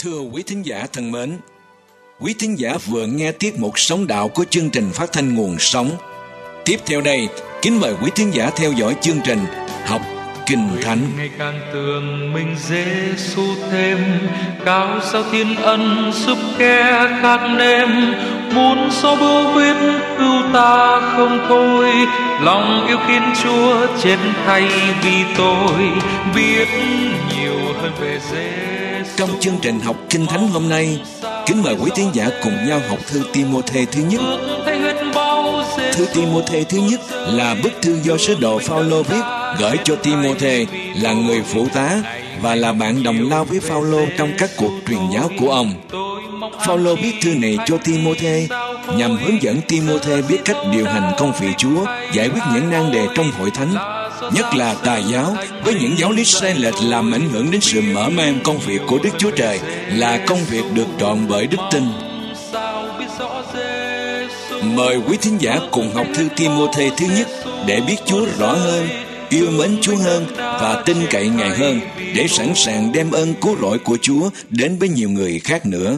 Thưa quý thính giả thân mến, quý thính giả vừa nghe tiết mục Sống Đạo của chương trình phát thanh Nguồn Sống. Tiếp theo đây, kính mời quý thính giả theo dõi chương trình Học Kinh Thánh. Ngày càng tưởng mình Giê-xu thêm, cao sao thiên ân giúp kẻ khác nêm, muốn xóa bưu huyết cứu ta không thôi, lòng yêu Thiên Chúa chết thay vì tôi, biết nhiều hơn về Giê-xu. Trong chương trình Học Kinh Thánh hôm nay, kính mời quý thính giả cùng nhau học thư Ti-mô-thê thứ nhất. Thư Ti-mô-thê thứ nhất là bức thư do sứ đồ Phao-lô viết gửi cho Ti-mô-thê là người phụ tá và là bạn đồng lao với Phao-lô trong các cuộc truyền giáo của ông. Phao-lô viết thư này cho Ti-mô-thê nhằm hướng dẫn Ti-mô-thê biết cách điều hành công việc Chúa, giải quyết những nan đề trong hội thánh, nhất là tà giáo với những giáo lý sai lệch làm ảnh hưởng đến sự mở mang công việc của Đức Chúa Trời là công việc được trọn bởi đức tin. Mời quý thính giả cùng học thư Ti-mô-thê thứ nhất để biết Chúa rõ hơn, yêu mến Chúa hơn và tin cậy Ngài hơn, để sẵn sàng đem ơn cứu rỗi của Chúa đến với nhiều người khác nữa.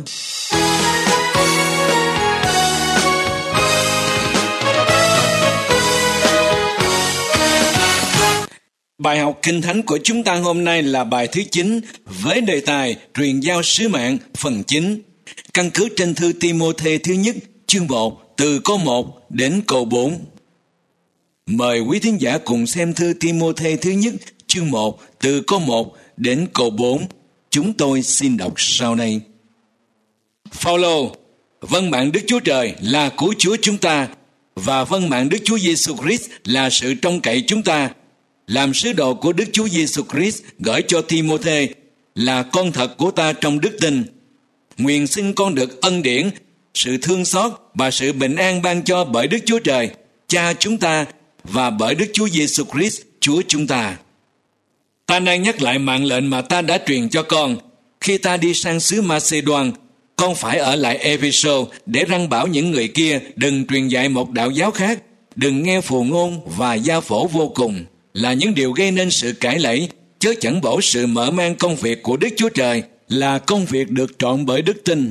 Bài học Kinh Thánh của chúng ta hôm nay là bài thứ 9 với đề tài Truyền giao sứ mạng phần 9, căn cứ trên thư Ti-mô-thê thứ nhất chương 1 từ câu 1 đến câu 4. Mời quý thính giả cùng xem thư Ti-mô-thê thứ nhất chương 1 từ câu 1 đến câu 4. Chúng tôi xin đọc sau đây. Phao-lô, vâng bạn Đức Chúa Trời là của Chúa chúng ta, và vâng bạn Đức Chúa Giêsu Christ là sự trông cậy chúng ta, làm sứ đồ của Đức Chúa Giêsu Christ gửi cho Ti-mô-thê là con thật của ta trong đức tin. Nguyện xin con được ân điển, sự thương xót và sự bình an ban cho bởi Đức Chúa Trời, Cha chúng ta, và bởi Đức Chúa Giêsu Christ, Chúa chúng ta. Ta đang nhắc lại mạng lệnh mà ta đã truyền cho con. Khi ta đi sang xứ Ma-xê-đoan, con phải ở lại Ê-phê-sô để răn bảo những người kia đừng truyền dạy một đạo giáo khác, đừng nghe phù ngôn và gia phổ vô cùng, là những điều gây nên sự cãi lẫy, chớ chẳng bổ sự mở mang công việc của Đức Chúa Trời là công việc được trọn bởi đức tin.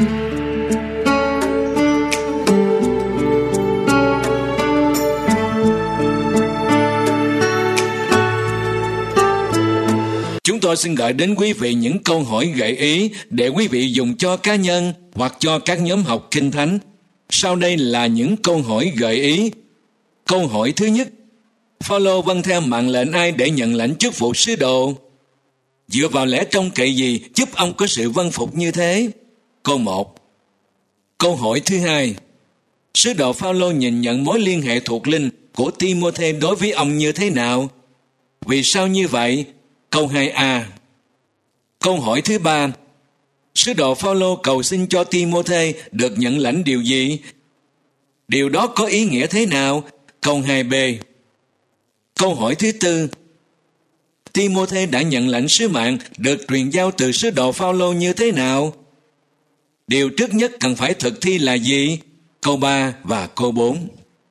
Chúng tôi xin gửi đến quý vị những câu hỏi gợi ý để quý vị dùng cho cá nhân hoặc cho các nhóm học Kinh Thánh. Sau đây là những câu hỏi gợi ý. Câu hỏi thứ nhất: Phao-lô vâng theo mạng lệnh ai để nhận lãnh chức vụ sứ đồ? Dựa vào lẽ trông cậy gì giúp ông có sự vâng phục như thế? Câu 1. Câu hỏi thứ hai: Sứ đồ Phao-lô nhìn nhận mối liên hệ thuộc linh của Ti-mô-thê đối với ông như thế nào? Vì sao như vậy? Câu 2a. Câu hỏi thứ ba: Sứ đồ Phao-lô cầu xin cho Ti-mô-thê được nhận lãnh điều gì? Điều đó có ý nghĩa thế nào? Câu 2b. Câu hỏi thứ tư: Ti-mô-thê đã nhận lãnh sứ mạng được truyền giao từ sứ đồ Phao-lô như thế nào? Điều trước nhất cần phải thực thi là gì? Câu 3 và câu 4.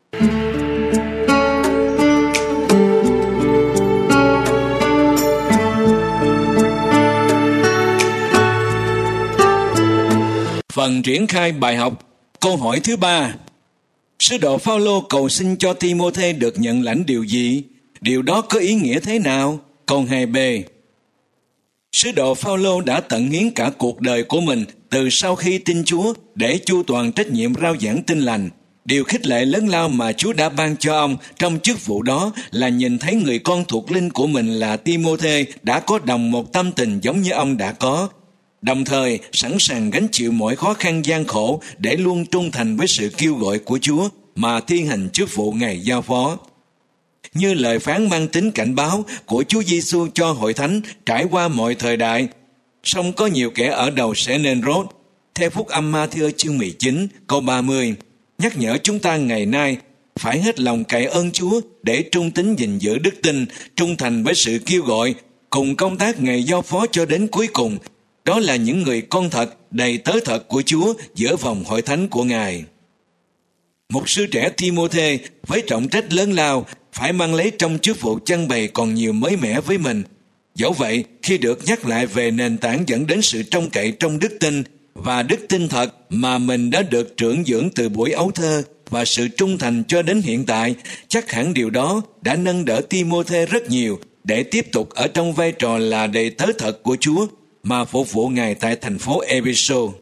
Phần triển khai bài học. Câu hỏi thứ 3: Sứ đồ Phao-lô cầu xin cho Ti-mô-thê được nhận lãnh điều gì? Điều đó có ý nghĩa thế nào? Câu 2b. Sứ đồ Phao-lô đã tận hiến cả cuộc đời của mình từ sau khi tin Chúa để chu toàn trách nhiệm rao giảng tin lành. Điều khích lệ lớn lao mà Chúa đã ban cho ông trong chức vụ đó là nhìn thấy người con thuộc linh của mình là Ti-mô-thê đã có đồng một tâm tình giống như ông đã có, đồng thời sẵn sàng gánh chịu mọi khó khăn gian khổ để luôn trung thành với sự kêu gọi của Chúa mà thi hành chức vụ Ngài giao phó. Như lời phán mang tính cảnh báo của Chúa Giêsu cho hội thánh trải qua mọi thời đại, song có nhiều kẻ ở đầu sẽ nên rốt. Theo Phúc âm Ma-thi-ơ chương 19 câu 30, nhắc nhở chúng ta ngày nay phải hết lòng cậy ơn Chúa để trung tín gìn giữ đức tin, trung thành với sự kêu gọi, cùng công tác Ngài giao phó cho đến cuối cùng. Đó là những người con thật, đầy tớ thật của Chúa giữa vòng hội thánh của Ngài. Mục sư trẻ Ti-mô-thê với trọng trách lớn lao phải mang lấy trong chức vụ chăn bày còn nhiều mới mẻ với mình. Dẫu vậy, khi được nhắc lại về nền tảng dẫn đến sự trông cậy trong đức tin và đức tin thật mà mình đã được trưởng dưỡng từ buổi ấu thơ và sự trung thành cho đến hiện tại, chắc hẳn điều đó đã nâng đỡ Ti-mô-thê rất nhiều để tiếp tục ở trong vai trò là đầy tớ thật của Chúa mà phục vụ Ngài tại thành phố Ephesos.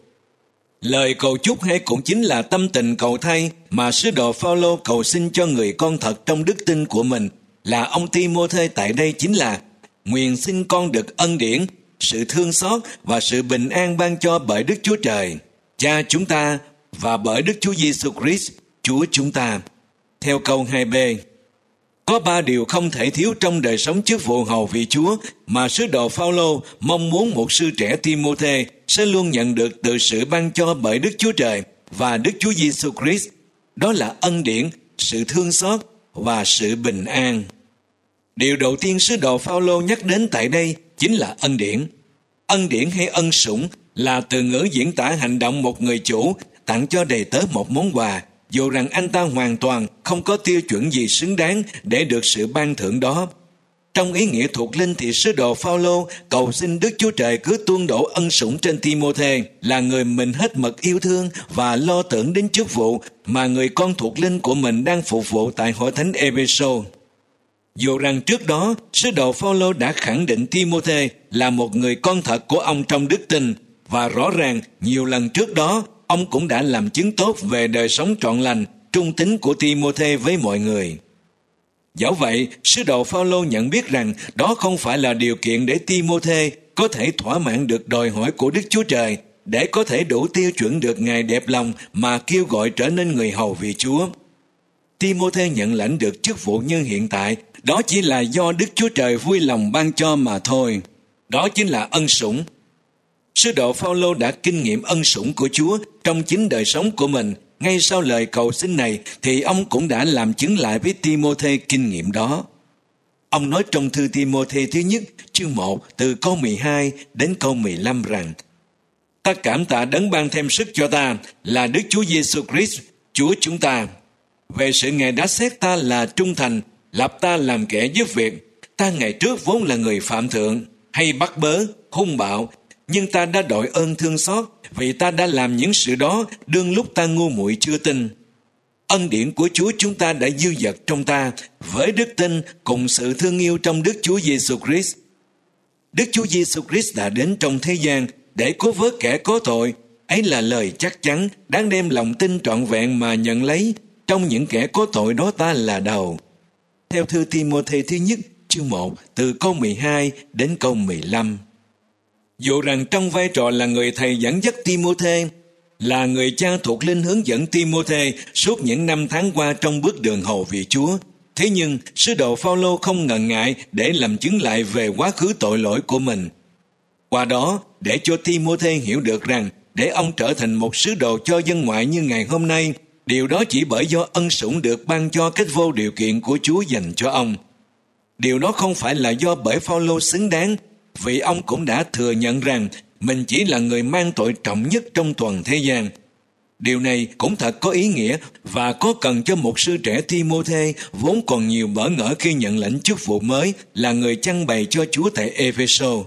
Lời cầu chúc hay cũng chính là tâm tình cầu thay mà sứ đồ Phao-lô cầu xin cho người con thật trong đức tin của mình là ông Ti-mô-thê tại đây chính là: nguyện xin con được ân điển, sự thương xót và sự bình an ban cho bởi Đức Chúa Trời, Cha chúng ta, và bởi Đức Chúa Giêsu Christ, Chúa chúng ta. Theo câu 2b, có 3 điều không thể thiếu trong đời sống chức vụ hầu vị Chúa mà sứ đồ Phao-lô mong muốn một sư trẻ Ti-mô-thê sẽ luôn nhận được từ sự ban cho bởi Đức Chúa Trời và Đức Chúa Giêsu Christ. Đó là ân điển, sự thương xót và sự bình an. Điều đầu tiên sứ đồ Phao-lô nhắc đến tại đây chính là ân điển. Ân điển hay ân sủng là từ ngữ diễn tả hành động một người chủ tặng cho đầy tớ một món quà, dù rằng anh ta hoàn toàn không có tiêu chuẩn gì xứng đáng để được sự ban thưởng đó. Trong ý nghĩa thuộc linh thì sứ đồ Phao-lô cầu xin Đức Chúa Trời cứ tuôn đổ ân sủng trên Ti-mô-thê là người mình hết mực yêu thương và lo tưởng đến chức vụ mà người con thuộc linh của mình đang phục vụ tại hội thánh Ephesos. Dù rằng trước đó, sứ đồ Phao-lô đã khẳng định Ti-mô-thê là một người con thật của ông trong đức tin, và rõ ràng nhiều lần trước đó, ông cũng đã làm chứng tốt về đời sống trọn lành, trung tín của Ti-mô-thê với mọi người. Dẫu vậy, sứ đồ Phao-lô nhận biết rằng đó không phải là điều kiện để Ti-mô-thê có thể thỏa mãn được đòi hỏi của Đức Chúa Trời, để có thể đủ tiêu chuẩn được Ngài đẹp lòng mà kêu gọi trở nên người hầu vì Chúa. Ti-mô-thê nhận lãnh được chức vụ như hiện tại, đó chỉ là do Đức Chúa Trời vui lòng ban cho mà thôi. Đó chính là ân sủng. Sứ đồ Phao-lô đã kinh nghiệm ân sủng của Chúa trong chính đời sống của mình. Ngay sau lời cầu xin này thì ông cũng đã làm chứng lại với Ti-mô-thê kinh nghiệm đó. Ông nói trong thư Ti-mô-thê thứ nhất, chương 1, từ câu 12 đến câu 15 rằng: ta cảm tạ đấng ban thêm sức cho ta là Đức Chúa Giêsu Christ, Chúa chúng ta. Về sự Ngài đã xét ta là trung thành, lập ta làm kẻ giúp việc. Ta ngày trước vốn là người phạm thượng, hay bắt bớ, hung bạo, nhưng ta đã đội ơn thương xót, vì ta đã làm những sự đó đương lúc ta ngu muội chưa tin. Ân điển của Chúa chúng ta đã dư dật trong ta, với đức tin cùng sự thương yêu trong Đức Chúa Giêsu Christ. Đức Chúa Giêsu Christ đã đến trong thế gian để cứu vớt kẻ có tội. Ấy là lời chắc chắn, đáng đem lòng tin trọn vẹn mà nhận lấy. Trong những kẻ có tội đó ta là đầu. Theo thư Ti-mô-thê thứ nhất, chương 1, từ câu 12 đến câu 15. Dù rằng trong vai trò là người thầy dẫn dắt Ti-mô-thê, là người cha thuộc linh hướng dẫn Ti-mô-thê suốt những năm tháng qua trong bước đường hầu vị Chúa, thế nhưng sứ đồ Phao-lô không ngần ngại để làm chứng lại về quá khứ tội lỗi của mình. Qua đó, để cho Ti-mô-thê hiểu được rằng để ông trở thành một sứ đồ cho dân ngoại như ngày hôm nay, điều đó chỉ bởi do ân sủng được ban cho cách vô điều kiện của Chúa dành cho ông. Điều đó không phải là do bởi Phao-lô xứng đáng, vì ông cũng đã thừa nhận rằng mình chỉ là người mang tội trọng nhất trong toàn thế gian. Điều này cũng thật có ý nghĩa và có cần cho một sư trẻ Ti-mô-thê vốn còn nhiều bỡ ngỡ khi nhận lãnh chức vụ mới là người chăn bày cho Chúa tại Ephesos.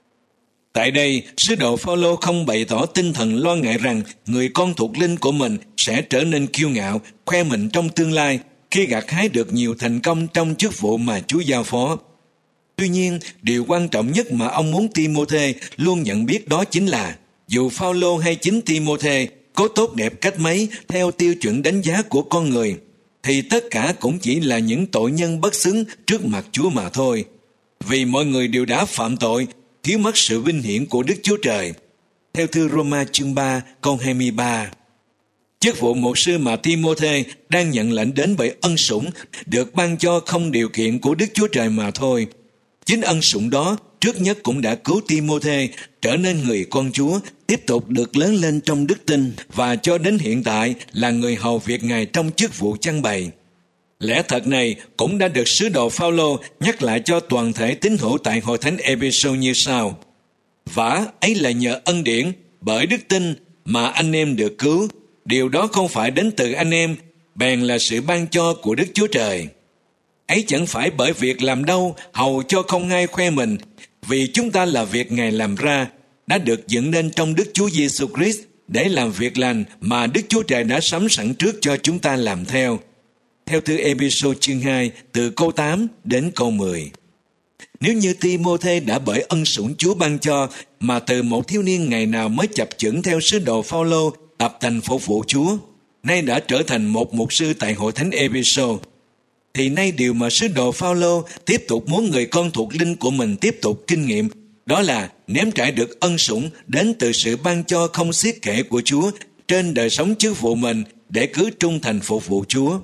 Tại đây, sứ đồ Phao-lô không bày tỏ tinh thần lo ngại rằng người con thuộc linh của mình sẽ trở nên kiêu ngạo, khoe mình trong tương lai khi gặt hái được nhiều thành công trong chức vụ mà Chúa giao phó. Tuy nhiên, điều quan trọng nhất mà ông muốn Ti-mô-thê luôn nhận biết đó chính là dù Phao-lô hay chính Ti-mô-thê có tốt đẹp cách mấy theo tiêu chuẩn đánh giá của con người, thì tất cả cũng chỉ là những tội nhân bất xứng trước mặt Chúa mà thôi. Vì mọi người đều đã phạm tội, thiếu mất sự vinh hiển của Đức Chúa Trời. Theo thư Roma chương 3 câu 23. Chức vụ mục sư mà Ti-mô-thê đang nhận lãnh đến bởi ân sủng được ban cho không điều kiện của Đức Chúa Trời mà thôi. Chính ân sủng đó trước nhất cũng đã cứu Ti-mô-thê trở nên người con Chúa, tiếp tục được lớn lên trong đức tin và cho đến hiện tại là người hầu việc Ngài trong chức vụ chăn bày. Lẽ thật này cũng đã được sứ đồ Phao-lô nhắc lại cho toàn thể tín hữu tại hội thánh Ephesos như sau: vả ấy là nhờ ân điển bởi đức tin mà anh em được cứu. Điều đó không phải đến từ anh em, bèn là sự ban cho của Đức Chúa Trời. Ấy chẳng phải bởi việc làm đâu hầu cho không ai khoe mình, Vì chúng ta là việc Ngài làm ra, đã được dựng nên trong Đức Chúa Giêsu Christ để làm việc lành mà Đức Chúa Trời đã sắm sẵn trước cho chúng ta làm theo. Theo thư Ê-phê-sô chương 2 từ câu 8 đến câu 10. Nếu như Ti-mô-thê đã bởi ân sủng Chúa ban cho mà từ một thiếu niên ngày nào mới chập chững theo sứ đồ Phao-lô tập thành phục vụ Chúa, nay đã trở thành một mục sư tại hội thánh Ê-phê-sô, thì nay điều mà sứ đồ Phao-lô tiếp tục muốn người con thuộc linh của mình tiếp tục kinh nghiệm, đó là nếm trải được ân sủng đến từ sự ban cho không xiết kể của Chúa trên đời sống chức vụ mình để cứ trung thành phục vụ Chúa.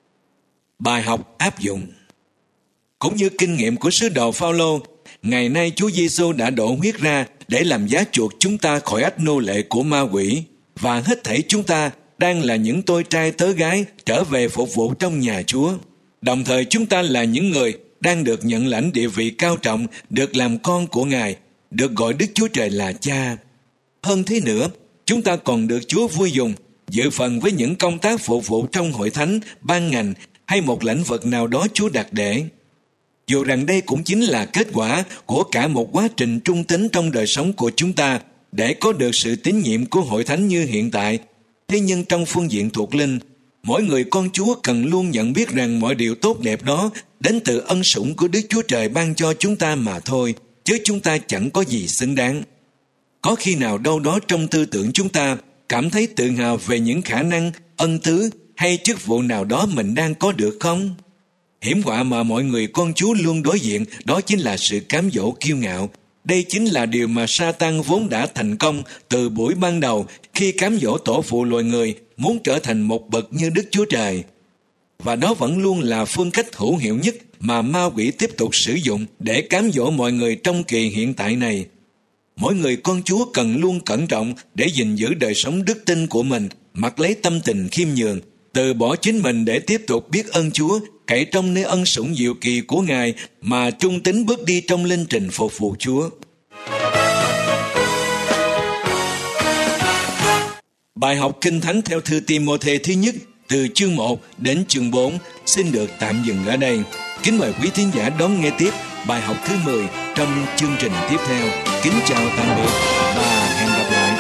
Bài học áp dụng. Cũng như kinh nghiệm của sứ đồ Phao-lô, ngày nay Chúa Giêsu đã đổ huyết ra để làm giá chuộc chúng ta khỏi ách nô lệ của ma quỷ, và hết thảy chúng ta đang là những tôi trai tớ gái trở về phục vụ trong nhà Chúa. Đồng thời chúng ta là những người đang được nhận lãnh địa vị cao trọng, được làm con của Ngài, được gọi Đức Chúa Trời là Cha. Hơn thế nữa, chúng ta còn được Chúa vui dùng, dự phần với những công tác phục vụ trong hội thánh, ban ngành hay một lĩnh vực nào đó Chúa đặt để. Dù rằng đây cũng chính là kết quả của cả một quá trình trung tín trong đời sống của chúng ta để có được sự tín nhiệm của hội thánh như hiện tại. Thế nhưng trong phương diện thuộc linh, mỗi người con Chúa cần luôn nhận biết rằng mọi điều tốt đẹp đó đến từ ân sủng của Đức Chúa Trời ban cho chúng ta mà thôi, chứ chúng ta chẳng có gì xứng đáng. Có khi nào đâu đó trong tư tưởng chúng ta cảm thấy tự hào về những khả năng, ân tứ hay chức vụ nào đó mình đang có được không? Hiểm họa mà mọi người con Chúa luôn đối diện đó chính là sự cám dỗ kiêu ngạo. Đây chính là điều mà Sa-tan vốn đã thành công từ buổi ban đầu khi cám dỗ tổ phụ loài người muốn trở thành một bậc như Đức Chúa Trời. Và đó vẫn luôn là phương cách hữu hiệu nhất mà ma quỷ tiếp tục sử dụng để cám dỗ mọi người trong kỳ hiện tại này. Mỗi người con Chúa cần luôn cẩn trọng để gìn giữ đời sống đức tin của mình, mặc lấy tâm tình khiêm nhường, từ bỏ chính mình để tiếp tục biết ơn Chúa, cậy trong nơi ân sủng diệu kỳ của Ngài mà trung tín bước đi trong linh trình phục vụ Chúa. Bài học Kinh Thánh theo thư Ti-mô-thê thứ nhất từ chương 1 đến chương 4 xin được tạm dừng ở đây. Kính mời quý thính giả đón nghe tiếp bài học thứ 10 trong chương trình tiếp theo. Kính chào tạm biệt và hẹn gặp lại.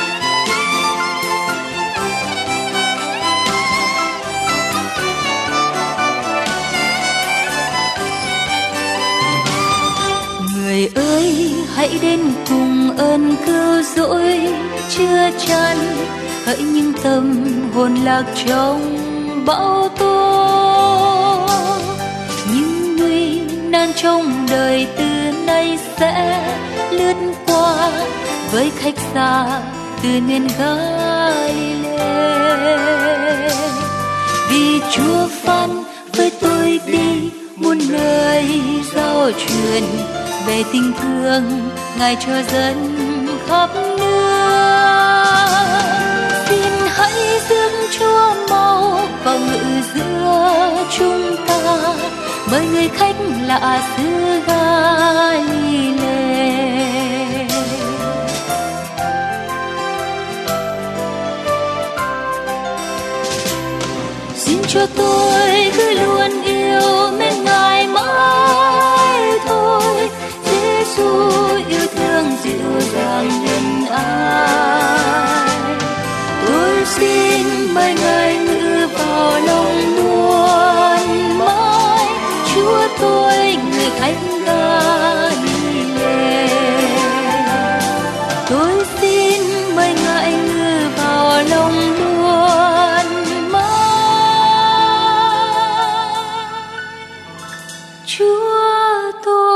Người ơi, hãy đến cùng ơn cứu rỗi chưa chan, hỡi những tâm hồn lạc trong bão tố. Những nguy nan trong đời từ nay sẽ lướt qua với khách xa từ miền Galilee. Vì Chúa phán với tôi đi muôn nơi giao truyền về tình thương Ngài cho dân khắp nước. Xin hãy rước Chúa mau vào ngự giữa chúng ta, mời người khách lạ xứ Galilee. Xin cho tôi cứ luôn yêu mến Ngài mãi thôi. Giêsu yêu thương dịu dàng nhân ái, tôi xin mời Ngài ngự vào lòng muôn mãi. Chúa tôi người khách Galilee, tôi xin mời Ngài ngự vào lòng muôn mãi. Chúa tôi